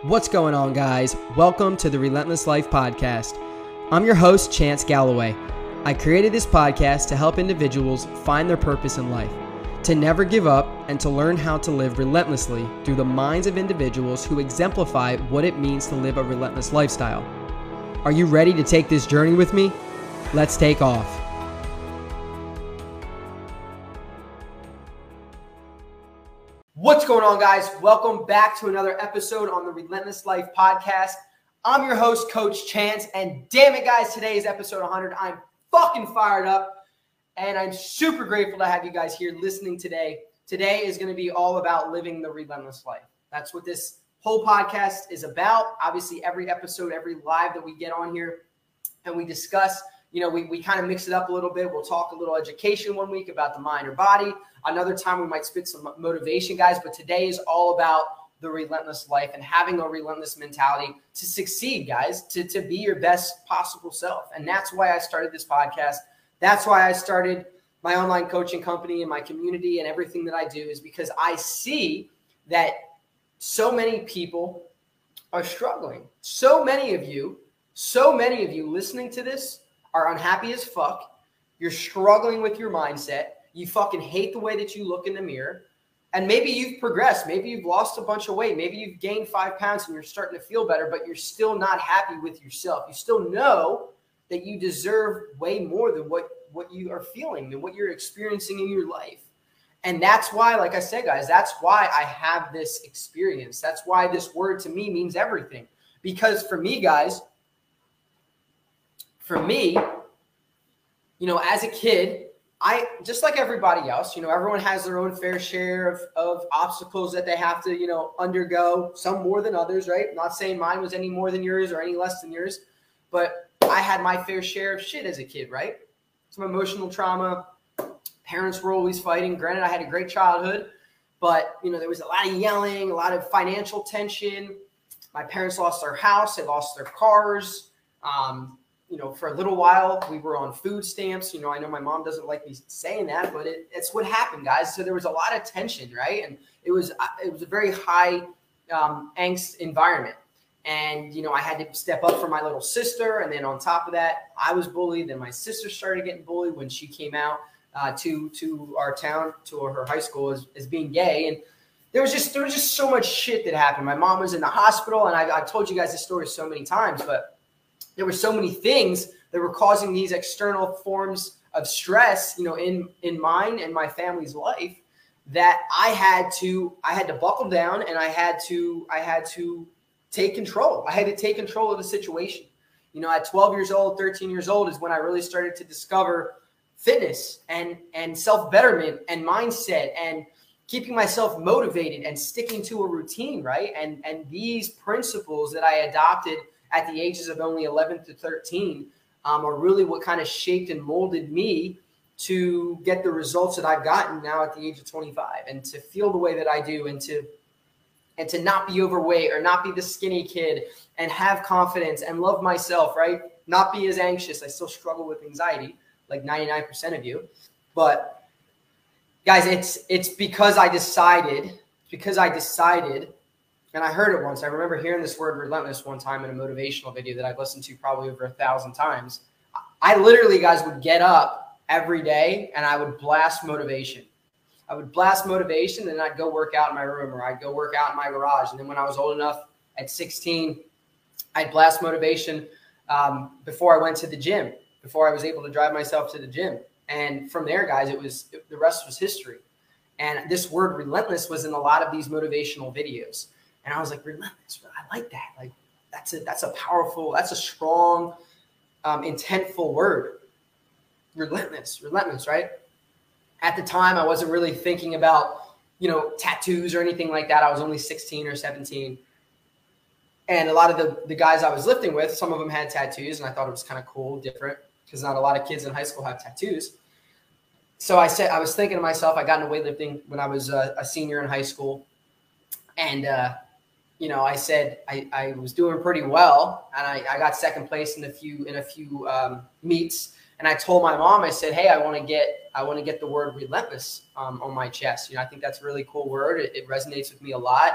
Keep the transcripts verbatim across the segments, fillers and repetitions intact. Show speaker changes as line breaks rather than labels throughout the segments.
What's going on, guys? Welcome to the Relentless Life Podcast. I'm your host, Chance Galloway. I created this podcast to help individuals find their purpose in life, to never give up, and to learn how to live relentlessly through the minds of individuals who exemplify what it means to live a relentless lifestyle. Are you ready to take this journey with me? Let's take off. What's going on, guys? Welcome back to another episode on the Relentless Life Podcast. I'm your host, Coach Chance, and damn it, guys, today is episode one hundred. I'm fucking fired up, and I'm super grateful to have you guys here listening today. Today is going to be all about living the relentless life. That's what this whole podcast is about. Obviously, every episode, every live that we get on here, and we discuss, you know, we, we kind of mix it up a little bit. We'll talk a little education one week about the mind or body. Another time we might spit some motivation, guys, but today is all about the relentless life and having a relentless mentality to succeed, guys, to, to be your best possible self. And that's why I started this podcast. That's why I started my online coaching company and my community and everything that I do, is because I see that so many people are struggling. So many of you, so many of you listening to this are unhappy as fuck. You're struggling with your mindset. You fucking hate the way that you look in the mirror. And maybe you've progressed. Maybe you've lost a bunch of weight. Maybe you've gained five pounds and you're starting to feel better, but you're still not happy with yourself. You still know that you deserve way more than what, what you are feeling, than what you're experiencing in your life. And that's why, like I said, guys, that's why I have this experience. That's why this word to me means everything. Because for me, guys, for me, you know, as a kid, I, just like everybody else, you know, everyone has their own fair share of, of obstacles that they have to, you know, undergo, some more than others, right? I'm not saying mine was any more than yours or any less than yours, but I had my fair share of shit as a kid, right? Some emotional trauma. Parents were always fighting. Granted, I had a great childhood, but, you know, there was a lot of yelling, a lot of financial tension. My parents lost their house. They lost their cars. Um, You know, for a little while, we were on food stamps. You know, I know my mom doesn't like me saying that, but it, it's what happened, guys. So there was a lot of tension, right? And it was it was a very high um, angst environment. And, you know, I had to step up for my little sister. And then on top of that, I was bullied. Then my sister started getting bullied when she came out uh, to to our town, to her high school, as, as being gay. And there was just there was just so much shit that happened. My mom was in the hospital, and I, I've told you guys this story so many times, but there were so many things that were causing these external forms of stress, you know, in, in mine and my family's life, that I had to, I had to buckle down, and I had to, I had to take control. I had to take control of the situation. You know, at twelve years old, thirteen years old is when I really started to discover fitness and, and self-betterment and mindset and keeping myself motivated and sticking to a routine, right? And, and these principles that I adopted at the ages of only eleven to thirteen um, are really what kind of shaped and molded me to get the results that I've gotten now at the age of twenty-five, and to feel the way that I do, and to and to not be overweight or not be the skinny kid, and have confidence and love myself, right? Not be as anxious. I still struggle with anxiety, like ninety-nine percent of you. But guys, it's it's because I decided, because I decided And I heard it once. I remember hearing this word relentless one time in a motivational video that I've listened to probably over a thousand times. I literally, guys, would get up every day and I would blast motivation. I would blast motivation, and I'd go work out in my room, or I'd go work out in my garage. And then when I was old enough at sixteen, I'd blast motivation um, before I went to the gym, before I was able to drive myself to the gym. And from there, guys, it was the rest was history. And this word relentless was in a lot of these motivational videos. And I was like, relentless, I like that. Like, that's a, that's a powerful, that's a strong, um, intentful word. Relentless, relentless, right? At the time, I wasn't really thinking about, you know, tattoos or anything like that. I was only sixteen or seventeen. And a lot of the, the guys I was lifting with, some of them had tattoos, and I thought it was kind of cool, different, because not a lot of kids in high school have tattoos. So I said, I was thinking to myself, I got into weightlifting when I was a, a senior in high school. And, uh, you know, I said I, I was doing pretty well, and I, I got second place in a few in a few um, meets. And I told my mom, I said, hey, I want to get I want to get the word relentless um, on my chest. You know, I think that's a really cool word. It, it resonates with me a lot. And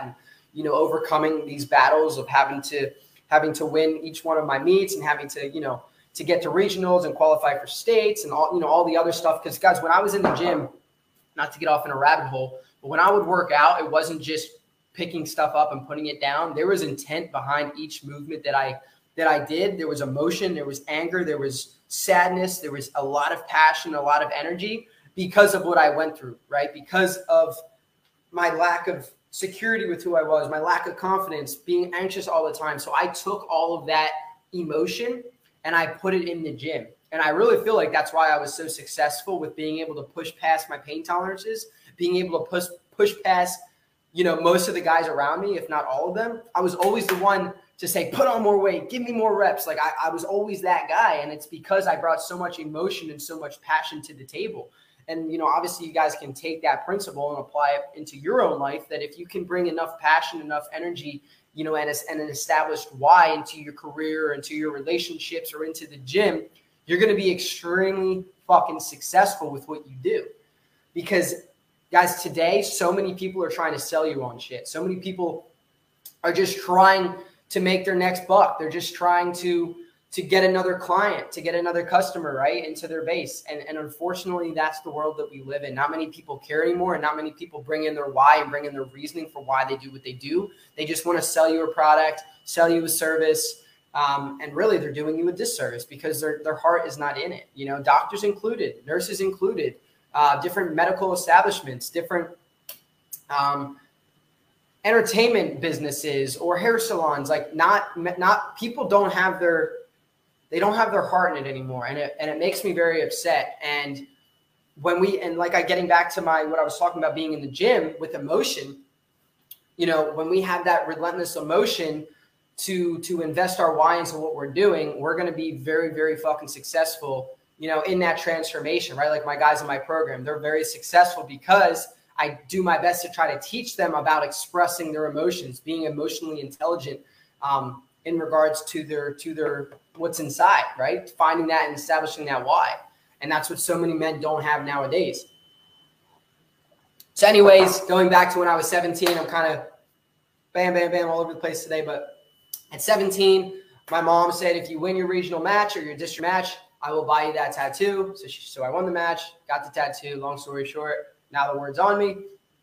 you know, overcoming these battles of having to having to win each one of my meets and having to, you know, to get to regionals and qualify for states and all, you know, all the other stuff. Because guys, when I was in the gym, not to get off in a rabbit hole, but when I would work out, it wasn't just picking stuff up and putting it down. There was intent behind each movement that I that I did. There was emotion, there was anger, there was sadness, there was a lot of passion, a lot of energy because of what I went through, right? Because of my lack of security with who I was, my lack of confidence, being anxious all the time. So I took all of that emotion and I put it in the gym. And I really feel like that's why I was so successful with being able to push past my pain tolerances, being able to push push past, you know, most of the guys around me, if not all of them. I was always the one to say, put on more weight, give me more reps. Like I, I was always that guy. And it's because I brought so much emotion and so much passion to the table. And, you know, obviously you guys can take that principle and apply it into your own life, that if you can bring enough passion, enough energy, you know, and, and an established why into your career, into your relationships, or into the gym, you're going to be extremely fucking successful with what you do. Because guys, today, so many people are trying to sell you on shit. So many people are just trying to make their next buck. They're just trying to to get another client, to get another customer, right, into their base. And, and unfortunately, that's the world that we live in. Not many people care anymore, and not many people bring in their why and bring in their reasoning for why they do what they do. They just want to sell you a product, sell you a service, um, and really they're doing you a disservice because their, their heart is not in it. You know, doctors included, nurses included, uh, different medical establishments, different um, entertainment businesses or hair salons. Like not, not people don't have their They don't have their heart in it anymore. And it, and it makes me very upset. And when we, and like I getting back to my, what I was talking about being in the gym with emotion, you know, when we have that relentless emotion to, to invest our why into what we're doing, we're going to be very, very fucking successful, you know, in that transformation, right? Like my guys in my program, they're very successful because I do my best to try to teach them about expressing their emotions, being emotionally intelligent, um, in regards to their, to their, what's inside, right? Finding that and establishing that why. And that's what so many men don't have nowadays. So anyways, going back to when I was seventeen, I'm kind of bam, bam, bam all over the place today. But at seventeen, my mom said, if you win your regional match or your district match, I will buy you that tattoo. So she, so I won the match, got the tattoo. Long story short, now the word's on me.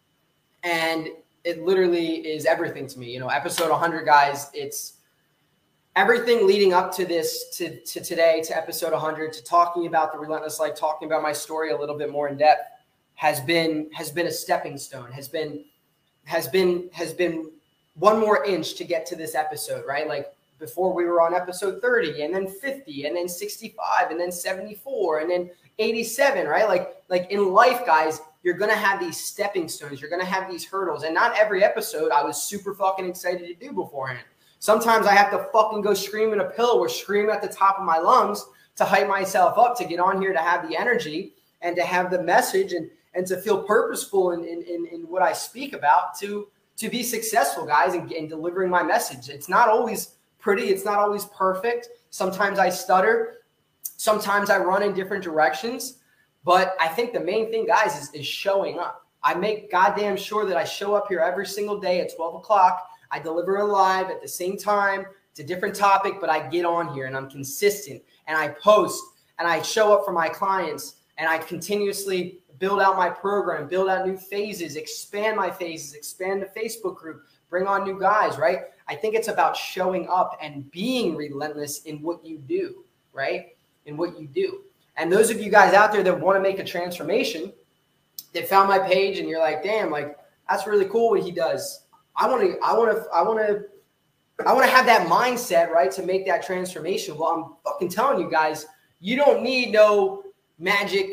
And it literally is everything to me. You know, episode one hundred, guys, it's everything leading up to this, to, to today, to episode one hundred, to talking about the Relentless Life, talking about my story a little bit more in depth, has been has been a stepping stone, has been has been has been one more inch to get to this episode, right? Like before we were on episode thirty, and then fifty, and then sixty-five, and then seventy-four, and then eighty-seven, right? Like like in life, guys, you're gonna have these stepping stones, you're gonna have these hurdles, and not every episode I was super fucking excited to do beforehand. Sometimes I have to fucking go scream in a pillow or scream at the top of my lungs to hype myself up to get on here, to have the energy and to have the message and, and to feel purposeful in, in, in, in what I speak about to, to be successful, guys, in, in delivering my message. It's not always pretty. It's not always perfect. Sometimes I stutter. Sometimes I run in different directions. But I think the main thing, guys, is, is showing up. I make goddamn sure that I show up here every single day at twelve o'clock. I deliver a live at the same time. It's a different topic, but I get on here and I'm consistent and I post and I show up for my clients and I continuously build out my program, build out new phases, expand my phases, expand the Facebook group, bring on new guys, right? I think it's about showing up and being relentless in what you do, right? In what you do. And those of you guys out there that want to make a transformation, that found my page and you're like, damn, like that's really cool what he does. I want to, I want to, I want to, I want to have that mindset, right, to make that transformation. Well, I'm fucking telling you guys, you don't need no magic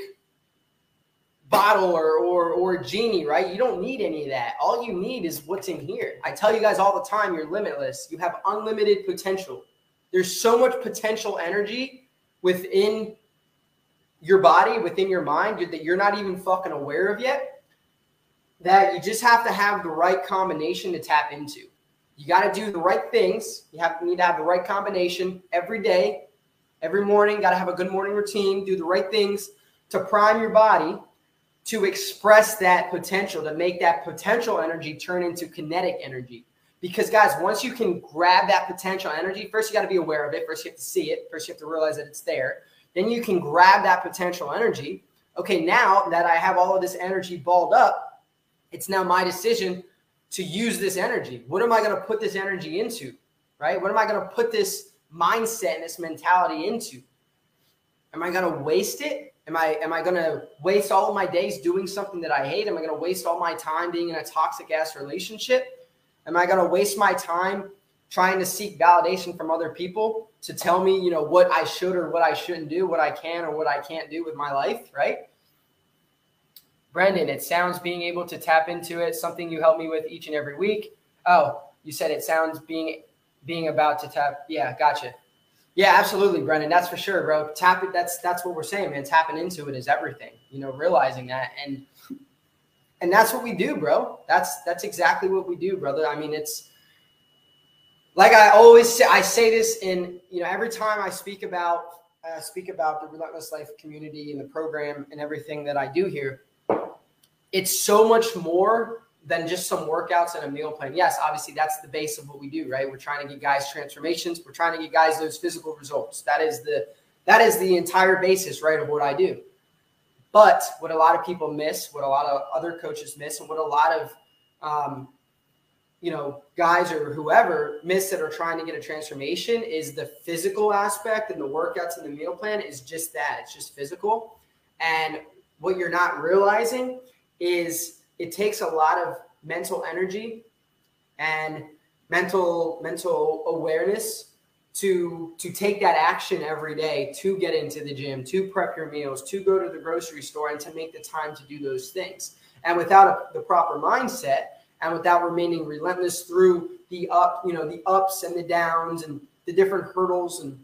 bottle or, or, or genie, right? You don't need any of that. All you need is what's in here. I tell you guys all the time, you're limitless. You have unlimited potential. There's so much potential energy within your body, within your mind that you're not even fucking aware of yet, that you just have to have the right combination to tap into. You got to do the right things. You have you need to have the right combination every day, every morning. Got to have a good morning routine. Do the right things to prime your body to express that potential, to make that potential energy turn into kinetic energy. Because guys, once you can grab that potential energy, first you got to be aware of it. First you have to see it. First you have to realize that it's there. Then you can grab that potential energy. Okay, now that I have all of this energy balled up, it's now my decision to use this energy. What am I going to put this energy into, right? What am I going to put this mindset and this mentality into? Am I going to waste it? Am I, am I going to waste all of my days doing something that I hate? Am I going to waste all my time being in a toxic ass relationship? Am I going to waste my time trying to seek validation from other people to tell me, you know, what I should or what I shouldn't do, what I can or what I can't do with my life, right? Brendan, it sounds being able to tap into it, something you help me with each and every week. Oh, you said it sounds being being about to tap. Yeah, gotcha. Yeah, absolutely, Brendan. That's for sure, bro. Tap it. That's that's what we're saying, man. Tapping into it is everything. You know, realizing that, and and that's what we do, bro. That's that's exactly what we do, brother. I mean, it's like I always say. I say this in you know every time I speak about uh, speak about the Relentless Life community and the program and everything that I do here. It's so much more than just some workouts and a meal plan. Yes, obviously that's the base of what we do, right? We're trying to get guys transformations. We're trying to get guys those physical results. That is the that is the entire basis, right, of what I do. But what a lot of people miss, what a lot of other coaches miss, and what a lot of um, you know guys or whoever miss that are trying to get a transformation is the physical aspect, and the workouts and the meal plan is just that. It's just physical. And what you're not realizing is it takes a lot of mental energy and mental mental awareness to to take that action every day, to get into the gym, to prep your meals, to go to the grocery store, and to make the time to do those things. And without a, the proper mindset, and without remaining relentless through the up, you know, the ups and the downs and the different hurdles and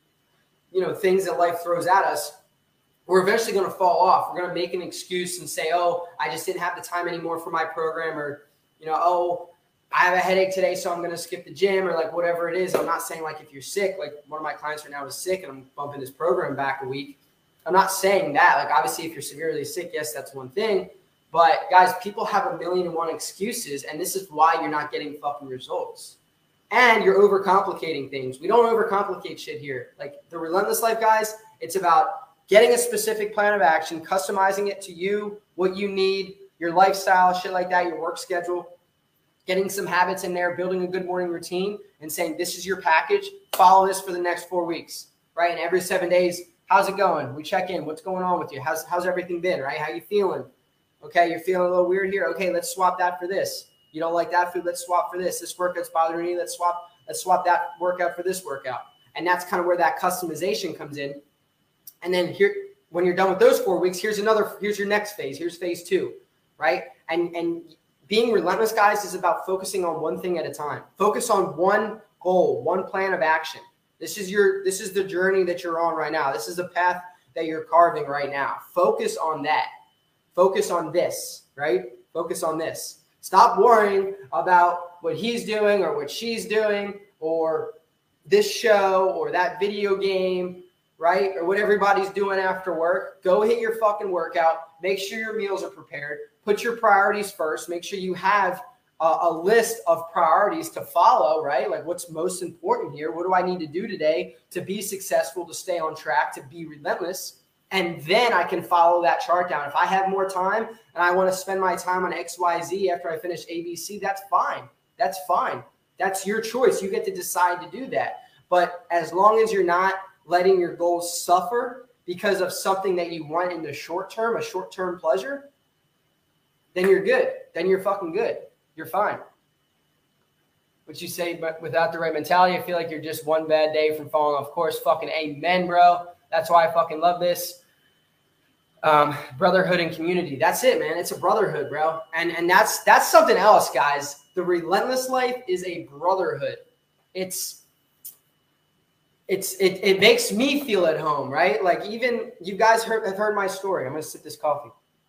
you know things that life throws at us, we're eventually going to fall off. We're going to make an excuse and say, oh, I just didn't have the time anymore for my program, or, you know, oh, I have a headache today, so I'm going to skip the gym, or like whatever it is. I'm not saying like if you're sick, like one of my clients right now is sick and I'm bumping his program back a week. I'm not saying that. Like obviously if you're severely sick, yes, that's one thing. But guys, people have a million and one excuses, and this is why you're not getting fucking results. And you're overcomplicating things. We don't overcomplicate shit here. Like the Relentless Life guys, it's about getting a specific plan of action, customizing it to you, what you need, your lifestyle, shit like that, your work schedule, getting some habits in there, building a good morning routine, and saying, this is your package. Follow this for the next four weeks, right? And every seven days, how's it going? We check in. What's going on with you? How's, how's everything been, right? How you feeling? Okay, you're feeling a little weird here. Okay, let's swap that for this. You don't like that food? Let's swap for this. This workout's bothering you. Let's swap, let's swap that workout for this workout. And that's kind of where that customization comes in. And then here, when you're done with those four weeks, here's another, here's your next phase. Here's phase two, right? And, and being relentless, guys, is about focusing on one thing at a time. Focus on one goal, one plan of action. This is your, this is the journey that you're on right now. This is the path that you're carving right now. Focus on that. Focus on this, right? Focus on this. Stop worrying about what he's doing or what she's doing or this show or that video game, right? Or what everybody's doing after work. Go hit your fucking workout. Make sure your meals are prepared. Put your priorities first. Make sure you have a, a list of priorities to follow, right? Like what's most important here? What do I need to do today to be successful, to stay on track, to be relentless? And then I can follow that chart down. If I have more time and I want to spend my time on X Y Z after I finish A B C, that's fine. That's fine. That's your choice. You get to decide to do that. But as long as you're not letting your goals suffer because of something that you want in the short term, a short-term pleasure, then you're good. Then you're fucking good. You're fine. What you say, but without the right mentality, I feel like you're just one bad day from falling off course. Fucking amen, bro. That's why I fucking love this. Um, brotherhood and community. That's it, man. It's a brotherhood, bro. And and that's that's something else, guys. The Relentless Life is a brotherhood. It's It's it, it makes me feel at home, right? Like even you guys heard, have heard my story. I'm going to sip this coffee.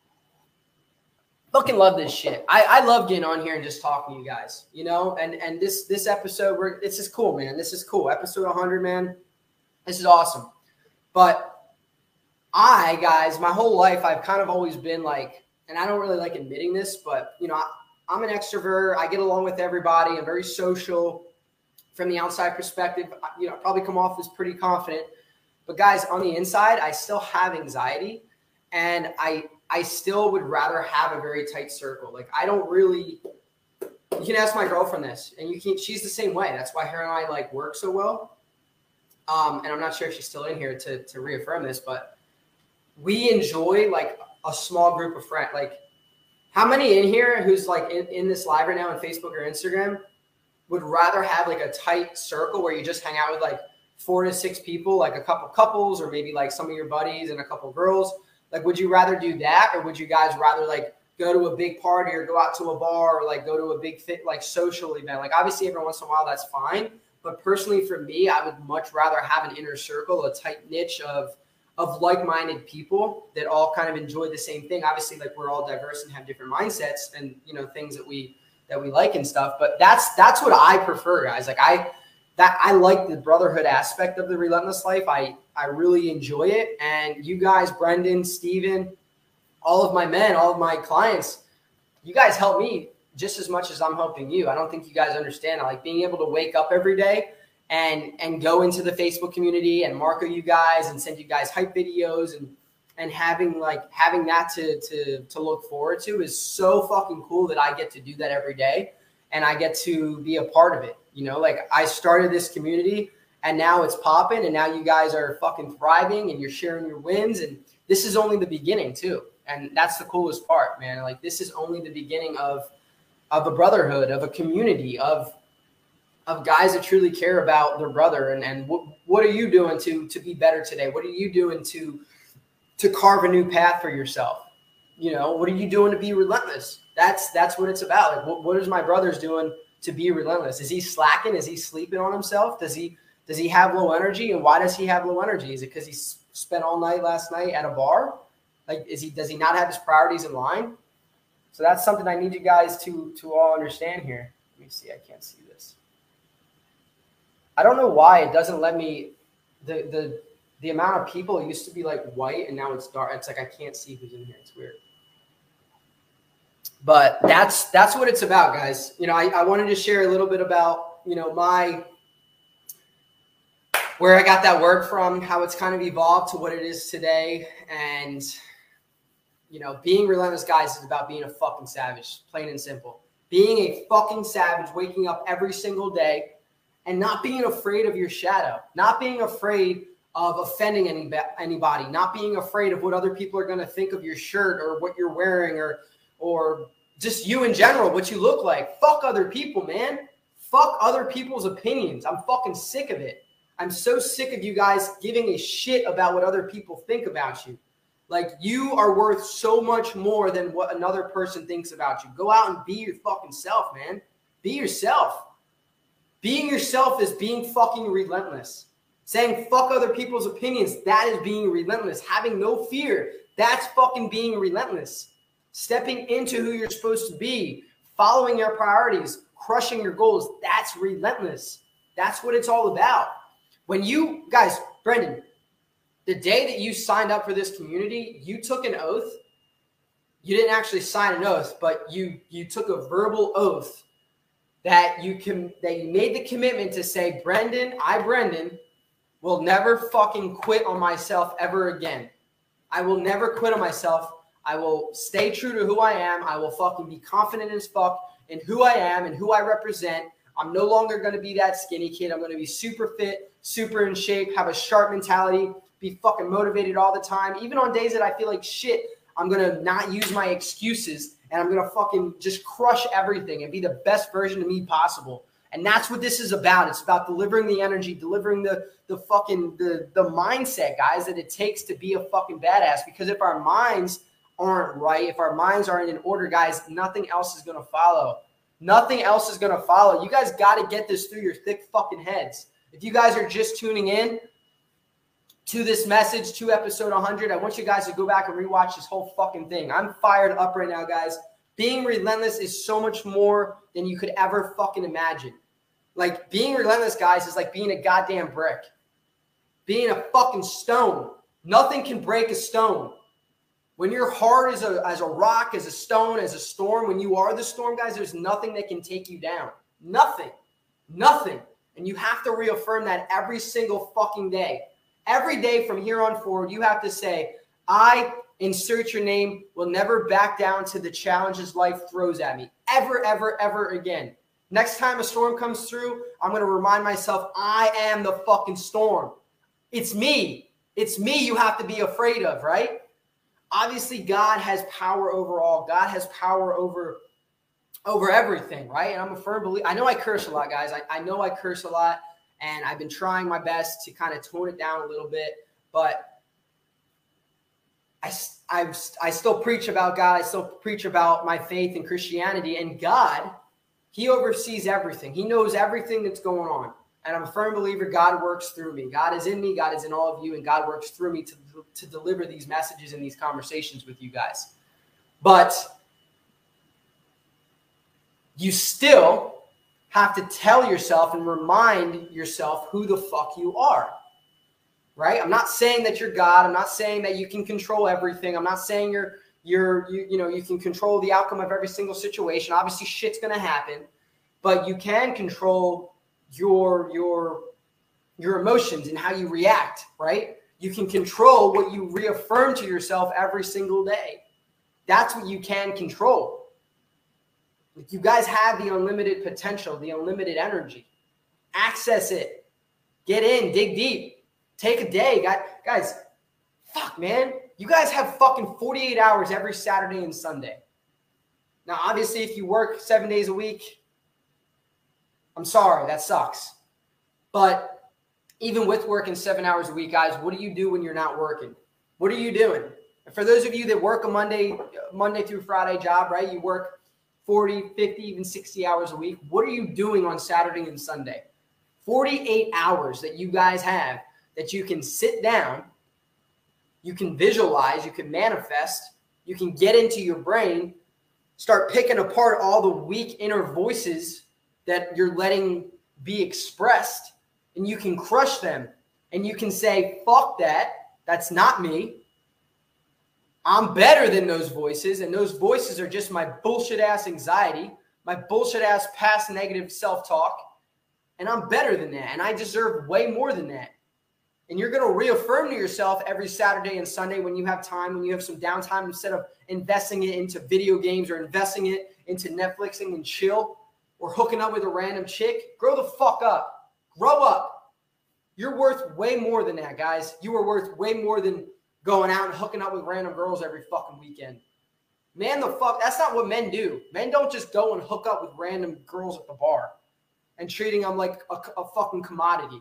Fucking love this shit. I, I love getting on here and just talking to you guys, you know? And and this this episode, we're, this is cool, man. This is cool. Episode one hundred, man. This is awesome. But I, guys, my whole life, I've kind of always been like, and I don't really like admitting this, but, you know, I, I'm an extrovert. I get along with everybody. I'm very social. From the outside perspective, you know, I probably come off as pretty confident. But guys, on the inside, I still have anxiety, and I I still would rather have a very tight circle. Like I don't really. You can ask my girlfriend this, and you can. She's the same way. That's why her and I like work so well. Um, and I'm not sure if she's still in here to to reaffirm this, but we enjoy like a small group of friends. Like, how many in here who's like in, in this live right now on Facebook or Instagram would rather have like a tight circle where you just hang out with like four to six people, like a couple couples, or maybe like some of your buddies and a couple girls? Like, would you rather do that, or would you guys rather like go to a big party or go out to a bar or like go to a big fit, like social event? Like, obviously every once in a while that's fine. But personally for me, I would much rather have an inner circle, a tight niche of, of like-minded people that all kind of enjoy the same thing. Obviously, like we're all diverse and have different mindsets and, you know, things that we, that we like and stuff. But that's, that's what I prefer, guys. Like I, that I like the brotherhood aspect of the Relentless Life. I, I really enjoy it. And you guys, Brendan, Steven, all of my men, all of my clients, you guys help me just as much as I'm helping you. I don't think you guys understand. I like being able to wake up every day and, and go into the Facebook community and market you guys and send you guys hype videos, and, and having like having that to, to, to look forward to is so fucking cool that I get to do that every day. And I get to be a part of it. You know, like I started this community and now it's popping, and now you guys are fucking thriving and you're sharing your wins. And this is only the beginning too. And that's the coolest part, man. Like this is only the beginning of, of a brotherhood, of a community, of, of guys that truly care about their brother. And, and what, what are you doing to, to be better today? What are you doing to, to carve a new path for yourself? You know, what are you doing to be relentless? That's, that's what it's about. Like what, what is my brother's doing to be relentless? Is he slacking? Is he sleeping on himself? Does he, does he have low energy? And why does he have low energy? Is it because he spent all night last night at a bar? Like, is he, does he not have his priorities in line? So that's something I need you guys to, to all understand here. Let me see. I can't see this. I don't know why it doesn't let me, the, the, the amount of people used to be like white and now it's dark. It's like, I can't see who's in here. It's weird. But that's, that's what it's about, guys. You know, I, I wanted to share a little bit about, you know, my, where I got that word from, how it's kind of evolved to what it is today. And, you know, being relentless, guys, is about being a fucking savage, plain and simple. Being a fucking savage, waking up every single day and not being afraid of your shadow, not being afraid of offending any, anybody, not being afraid of what other people are going to think of your shirt or what you're wearing, or, or just you in general, what you look like. Fuck other people, man. Fuck other people's opinions. I'm fucking sick of it. I'm so sick of you guys giving a shit about what other people think about you. Like, you are worth so much more than what another person thinks about you. Go out and be your fucking self, man. Be yourself. Being yourself is being fucking relentless. Saying fuck other people's opinions, that is being relentless. Having no fear, that's fucking being relentless. Stepping into who you're supposed to be, following your priorities, crushing your goals, that's relentless. That's what it's all about. When you, guys, Brendan, the day that you signed up for this community, you took an oath. You didn't actually sign an oath, but you you took a verbal oath that you can that you made the commitment to say, Brendan, I, Brendan, will never fucking quit on myself ever again. I will never quit on myself. I will stay true to who I am. I will fucking be confident as fuck in who I am and who I represent. I'm no longer going to be that skinny kid. I'm going to be super fit, super in shape, have a sharp mentality, be fucking motivated all the time. Even on days that I feel like shit, I'm going to not use my excuses, and I'm going to fucking just crush everything and be the best version of me possible. And that's what this is about. It's about delivering the energy, delivering the, the fucking, the, the mindset, guys, that it takes to be a fucking badass. Because if our minds aren't right, if our minds aren't in order, guys, nothing else is going to follow. Nothing else is going to follow. You guys got to get this through your thick fucking heads. If you guys are just tuning in to this message, to episode one hundred, I want you guys to go back and rewatch this whole fucking thing. I'm fired up right now, guys. Being relentless is so much more than you could ever fucking imagine. Like, being relentless, guys, is like being a goddamn brick. Being a fucking stone. Nothing can break a stone. When you're hard as a, as a rock, as a stone, as a storm, when you are the storm, guys, there's nothing that can take you down. Nothing. Nothing. And you have to reaffirm that every single fucking day. Every day from here on forward, you have to say, I, insert your name, will never back down to the challenges life throws at me. Ever, ever, ever again. Next time a storm comes through, I'm going to remind myself, I am the fucking storm. It's me. It's me you have to be afraid of, right? Obviously, God has power over all. God has power over, over everything, right? And I'm a firm believer. I know I curse a lot, guys. I, I know I curse a lot, and I've been trying my best to kind of tone it down a little bit, but I, I, I still preach about God. I still preach about my faith in Christianity, and God, he oversees everything. He knows everything that's going on. And I'm a firm believer God works through me. God is in me. God is in all of you. And God works through me to, to deliver these messages and these conversations with you guys. But you still have to tell yourself and remind yourself who the fuck you are. Right? I'm not saying that you're God. I'm not saying that you can control everything. I'm not saying you're You're, you, you know, you can control the outcome of every single situation. Obviously, shit's going to happen, but you can control your, your, your emotions and how you react, right? You can control what you reaffirm to yourself every single day. That's what you can control. You guys have the unlimited potential, the unlimited energy. Access it. Get in, dig deep. Take a day. Guys, fuck, man. You guys have fucking forty-eight hours every Saturday and Sunday. Now, obviously, if you work seven days a week, I'm sorry, that sucks. But even with working seven hours a week, guys, what do you do when you're not working? What are you doing? And for those of you that work a Monday, Monday through Friday job, right? You work forty, fifty, even sixty hours a week. What are you doing on Saturday and Sunday? forty-eight hours that you guys have that you can sit down, you can visualize, you can manifest, you can get into your brain, start picking apart all the weak inner voices that you're letting be expressed, and you can crush them. And you can say, fuck that, that's not me. I'm better than those voices, and those voices are just my bullshit-ass anxiety, my bullshit-ass past negative self-talk, and I'm better than that, and I deserve way more than that. And you're going to reaffirm to yourself every Saturday and Sunday when you have time, when you have some downtime, instead of investing it into video games or investing it into Netflixing and chill or hooking up with a random chick. Grow the fuck up. Grow up. You're worth way more than that, guys. You are worth way more than going out and hooking up with random girls every fucking weekend. Man, the fuck, that's not what men do. Men don't just go and hook up with random girls at the bar and treating them like a, a fucking commodity.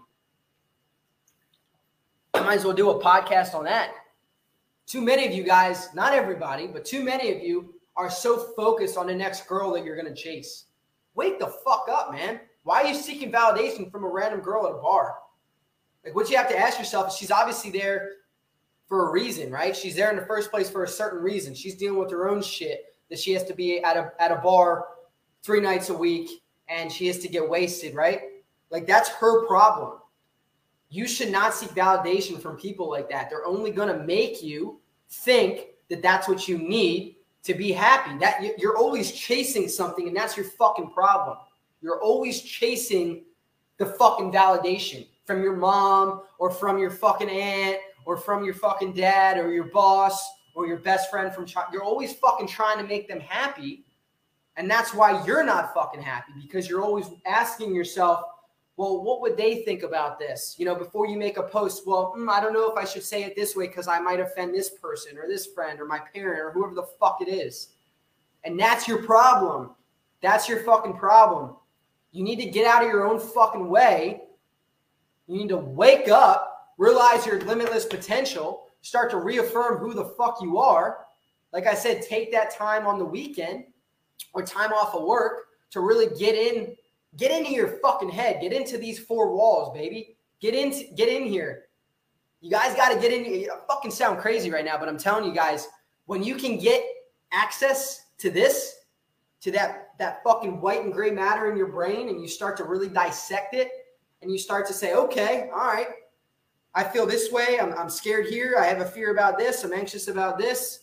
I might as well do a podcast on that. Too many of you guys, not everybody, but too many of you are so focused on the next girl that you're going to chase. Wake the fuck up, man. Why are you seeking validation from a random girl at a bar? Like, what you have to ask yourself is she's obviously there for a reason, right? She's there in the first place for a certain reason. She's dealing with her own shit that she has to be at a, at a bar three nights a week and she has to get wasted, right? Like, that's her problem. You should not seek validation from people like that. They're only going to make you think that that's what you need to be happy. That you're always chasing something, and that's your fucking problem. You're always chasing the fucking validation from your mom or from your fucking aunt or from your fucking dad or your boss or your best friend from child. You're always fucking trying to make them happy, and that's why you're not fucking happy, because you're always asking yourself, well, what would they think about this? You know, before you make a post, well, mm, I don't know if I should say it this way because I might offend this person or this friend or my parent or whoever the fuck it is. And that's your problem. That's your fucking problem. You need to get out of your own fucking way. You need to wake up, realize your limitless potential, start to reaffirm who the fuck you are. Like I said, take that time on the weekend or time off of work to really get in Get into your fucking head. Get into these four walls, baby. Get into, get in here. You guys got to get in. You fucking sound crazy right now, but I'm telling you guys, when you can get access to this, to that, that fucking white and gray matter in your brain, and you start to really dissect it, and you start to say, okay, all right, I feel this way. I'm, I'm scared here. I have a fear about this. I'm anxious about this.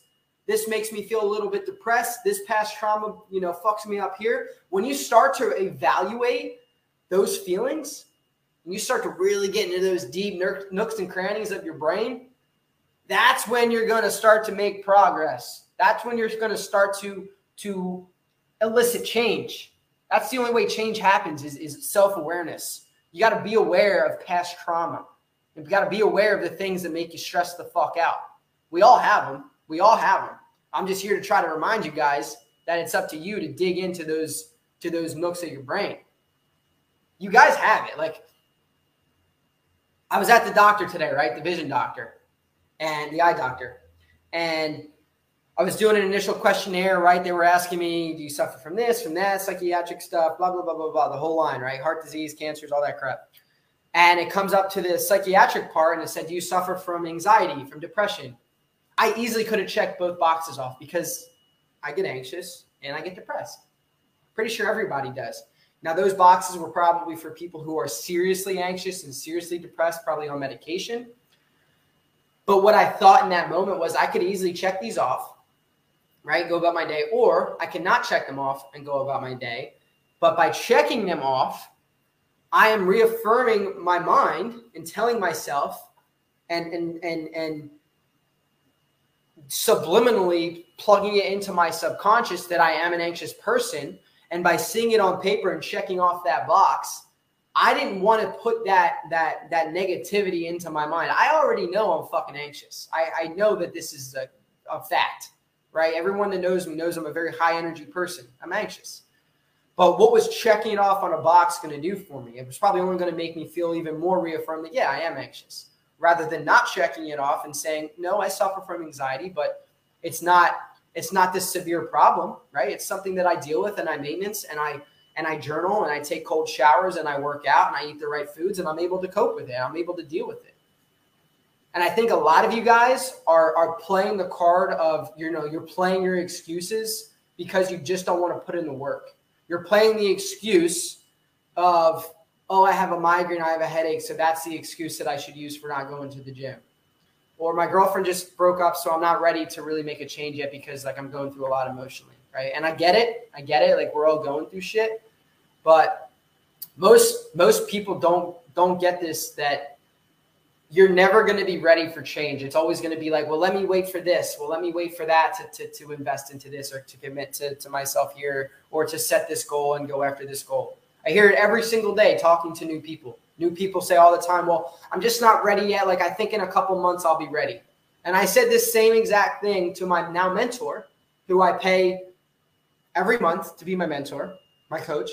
This makes me feel a little bit depressed. This past trauma, you know, fucks me up here. When you start to evaluate those feelings, and you start to really get into those deep nooks and crannies of your brain, that's when you're going to start to make progress. That's when you're going to start to, to elicit change. That's the only way change happens is, is self-awareness. You got to be aware of past trauma. You've got to be aware of the things that make you stress the fuck out. We all have them. We all have them. I'm just here to try to remind you guys that it's up to you to dig into those, to those nooks of your brain. You guys have it. Like, I was at the doctor today, right? The vision doctor and the eye doctor. And I was doing an initial questionnaire, right? They were asking me, do you suffer from this, from that, psychiatric stuff, blah, blah, blah, blah, blah, the whole line, right? Heart disease, cancers, all that crap. And it comes up to the psychiatric part and it said, do you suffer from anxiety, from depression? I easily could have checked both boxes off because I get anxious and I get depressed. Pretty sure everybody does. Now, those boxes were probably for people who are seriously anxious and seriously depressed, probably on medication. But what I thought in that moment was I could easily check these off, right? Go about my day, or I cannot check them off and go about my day. But by checking them off, I am reaffirming my mind and telling myself and, and, and, and subliminally plugging it into my subconscious that I am an anxious person. And by seeing it on paper and checking off that box, I didn't want to put that that that negativity into my mind. I already know I'm fucking anxious. I, I know that this is a, a fact, right? Everyone that knows me knows I'm a very high energy person. I'm anxious. But what was checking it off on a box going to do for me? It was probably only going to make me feel even more reaffirmed that, yeah, I am anxious, rather than not checking it off and saying, no, I suffer from anxiety, but it's not It's not this severe problem, right? It's something that I deal with and I maintenance and I and I journal and I take cold showers and I work out and I eat the right foods and I'm able to cope with it. I'm able to deal with it. And I think a lot of you guys are, are playing the card of, you know, you're playing your excuses because you just don't want to put in the work. You're playing the excuse of, oh, I have a migraine, I have a headache, so that's the excuse that I should use for not going to the gym. Or my girlfriend just broke up, so I'm not ready to really make a change yet because like I'm going through a lot emotionally, right? And I get it. I get it. Like we're all going through shit. But most most people don't don't get this, that you're never going to be ready for change. It's always going to be like, well, let me wait for this. Well, let me wait for that to to, to invest into this or to commit to, to myself here or to set this goal and go after this goal. I hear it every single day talking to new people. New people say all the time, well, I'm just not ready yet. Like, I think in a couple months I'll be ready. And I said this same exact thing to my now mentor, who I pay every month to be my mentor, my coach.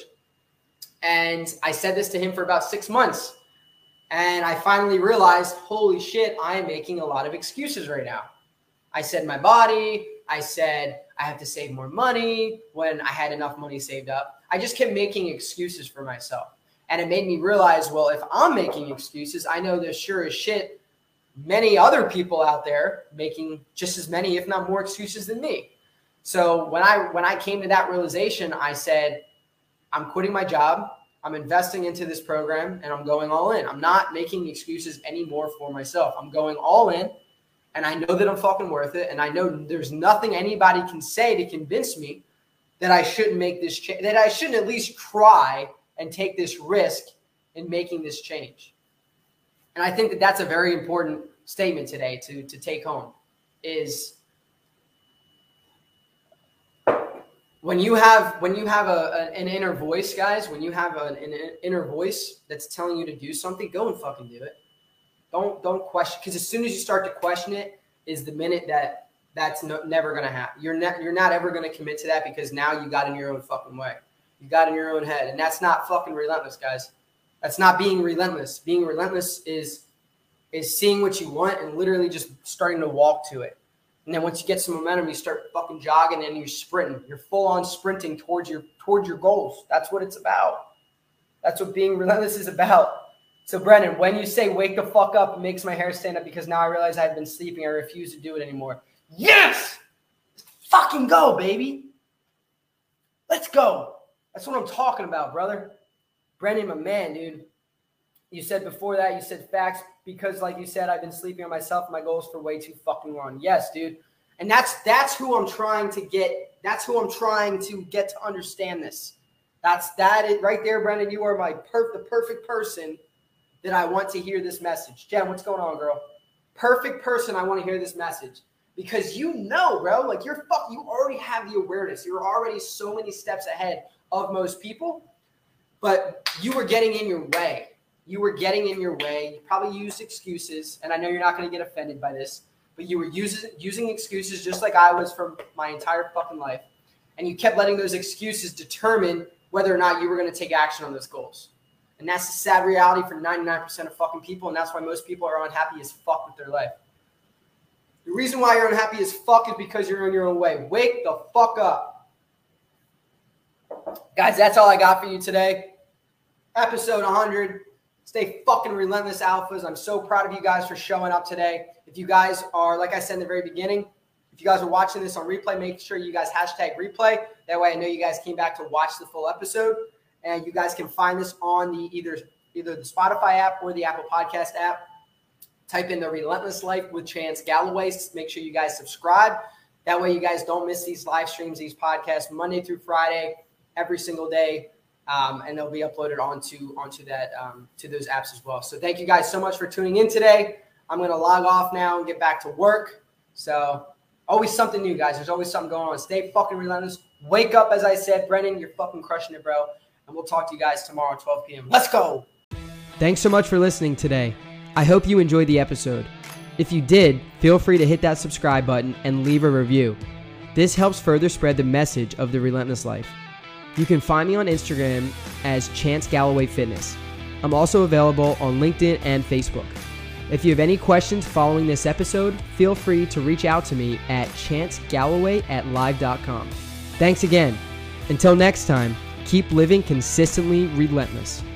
And I said this to him for about six months. And I finally realized, holy shit, I am making a lot of excuses right now. I said my body. I said I have to save more money when I had enough money saved up. I just kept making excuses for myself. And it made me realize, well, if I'm making excuses, I know there's sure as shit many other people out there making just as many, if not more excuses than me. So when I when I came to that realization, I said, I'm quitting my job. I'm investing into this program and I'm going all in. I'm not making excuses anymore for myself. I'm going all in and I know that I'm fucking worth it. And I know there's nothing anybody can say to convince me that I shouldn't make this change, that I shouldn't at least try and take this risk in making this change. And I think that that's a very important statement today to, to take home is when you have, when you have a, a, an inner voice, guys, when you have a, an inner voice that's telling you to do something, go and fucking do it. Don't, don't question. Because as soon as you start to question it is the minute that that's no, never going to happen. You're not, you're not ever going to commit to that because now you got in your own fucking way. You got in your own head. And that's not fucking relentless, guys. That's not being relentless. Being relentless is, is seeing what you want and literally just starting to walk to it. And then once you get some momentum, you start fucking jogging and you're sprinting. You're full on sprinting towards your, towards your goals. That's what it's about. That's what being relentless is about. So Brennan, when you say wake the fuck up, it makes my hair stand up because now I realize I've been sleeping. I refuse to do it anymore. Yes! Let's fucking go, baby. Let's go. That's what I'm talking about, brother. Brendan, my man, dude. You said before that, you said facts because, like you said, I've been sleeping on myself and my goals for way too fucking long. Yes, dude. And that's that's who I'm trying to get. That's who I'm trying to get to understand this. That's that it right there, Brendan. You are my per- the perfect person that I want to hear this message. Jen, what's going on, girl? Perfect person I want to hear this message. Because you know, bro, like you're fuck, you already have the awareness. You're already so many steps ahead of most people, but you were getting in your way. You were getting in your way. You probably used excuses, and I know you're not going to get offended by this, but you were using using excuses just like I was for my entire fucking life, and you kept letting those excuses determine whether or not you were going to take action on those goals. And that's the sad reality for ninety-nine percent of fucking people, and that's why most people are unhappy as fuck with their life. The reason why you're unhappy as fuck is because you're in your own way. Wake the fuck up. Guys, that's all I got for you today. Episode one hundred. Stay fucking relentless, alphas. I'm so proud of you guys for showing up today. If you guys are, like I said in the very beginning, if you guys are watching this on replay, make sure you guys hashtag replay. That way I know you guys came back to watch the full episode. And you guys can find this on the either, either the Spotify app or the Apple Podcast app. Type in The Relentless Life with Chance Galloway. Make sure you guys subscribe. That way you guys don't miss these live streams, these podcasts, Monday through Friday, every single day. Um, and they'll be uploaded onto, onto that um, to those apps as well. So thank you guys so much for tuning in today. I'm going to log off now and get back to work. So always something new, guys. There's always something going on. Stay fucking relentless. Wake up, as I said. Brendan, you're fucking crushing it, bro. And we'll talk to you guys tomorrow at twelve p.m. Let's go.
Thanks so much for listening today. I hope you enjoyed the episode. If you did, feel free to hit that subscribe button and leave a review. This helps further spread the message of The Relentless Life. You can find me on Instagram as Chance Galloway Fitness. I'm also available on LinkedIn and Facebook. If you have any questions following this episode, feel free to reach out to me at chance galloway at live dot com. Thanks again. Until next time, keep living consistently relentless.